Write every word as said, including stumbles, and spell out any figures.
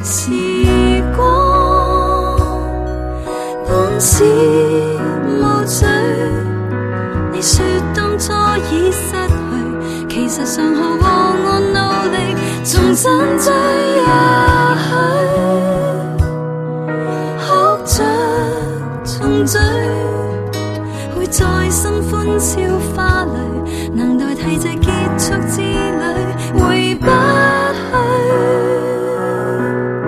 時光本是無罪，你說當初已失去，其實尚可和我努力重新追一去。